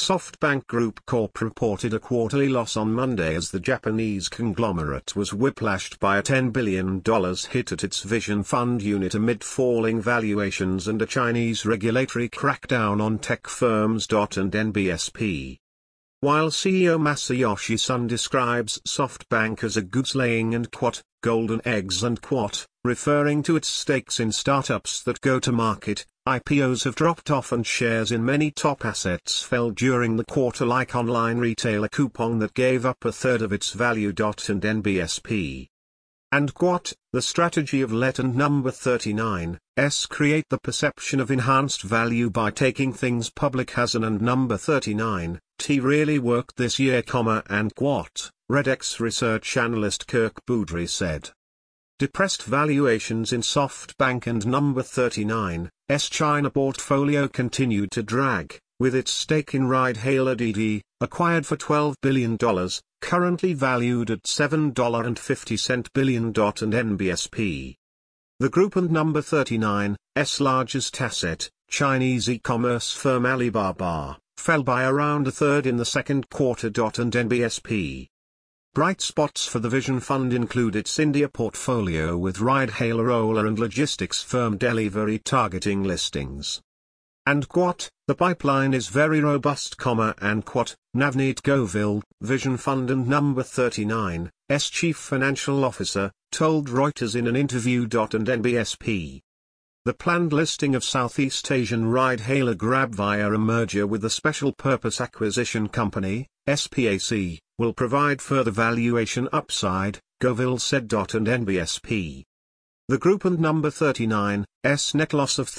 SoftBank Group Corp reported a quarterly loss on Monday as the Japanese conglomerate was whiplashed by a $10 billion hit at its Vision Fund unit amid falling valuations and a Chinese regulatory crackdown on tech firms. And NBSP. While CEO Masayoshi Son describes SoftBank as a goose-laying and golden eggs and referring to its stakes in startups that go to market, IPOs have dropped off and shares in many top assets fell during the quarter, like online retailer Coupang that gave up a third of its value. And NBSP. And the strategy of Let and Number 39's create the perception of enhanced value by taking things public has and Number 39 really worked this year, and Redx research analyst Kirk Boudry said. Depressed valuations in SoftBank and Number 39's China portfolio continued to drag, with its stake in ride-hailer Didi, acquired for $12 billion, currently valued at $7.50 billion. And NBSP. The group and Number 39's largest asset, Chinese e-commerce firm Alibaba, fell by around a third in the second quarter. And NBSP. Bright spots for the Vision Fund include its India portfolio with ride-hailer Ola and logistics firm Delhivery targeting listings. And the pipeline is very robust, and Navneet Govil, Vision Fund and Number 39's chief financial officer, told Reuters in an interview. And NBSP. The planned listing of Southeast Asian ride-hailer Grab via a merger with the Special Purpose Acquisition Company, SPAC, will provide further valuation upside, Govil said. And NBSP. The group and Number 39's net loss of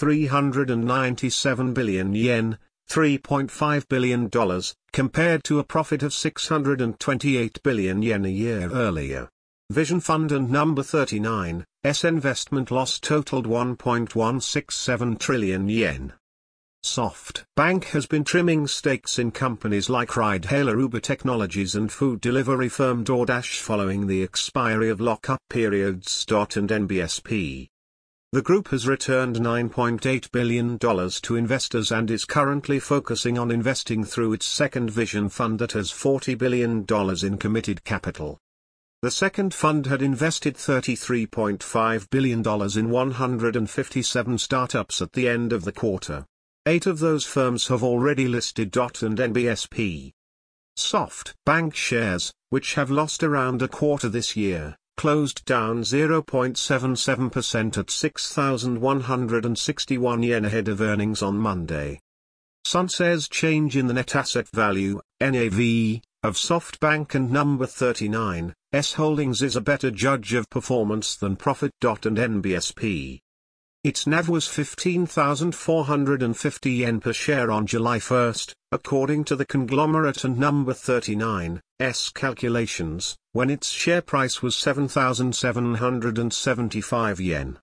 397 billion yen, $3.5 billion, compared to a profit of 628 billion yen a year earlier. Vision Fund and Number 39's investment loss totaled 1.167 trillion yen. SoftBank has been trimming stakes in companies like ride-hailer Uber Technologies and food delivery firm DoorDash following the expiry of lock-up periods. And NBSP. The group has returned $9.8 billion to investors and is currently focusing on investing through its second Vision Fund that has $40 billion in committed capital. The second fund had invested $33.5 billion in 157 startups at the end of the quarter. 8 of those firms have already listed. And NBSP. SoftBank shares, which have lost around a quarter this year, closed down 0.77% at 6,161 yen ahead of earnings on Monday. Sun says change in the net asset value, NAV, of SoftBank and Number 39's holdings is a better judge of performance than profit. And NBSP. Its NAV was 15,450 yen per share on July 1, according to the conglomerate and Number 39's calculations, when its share price was 7,775 yen.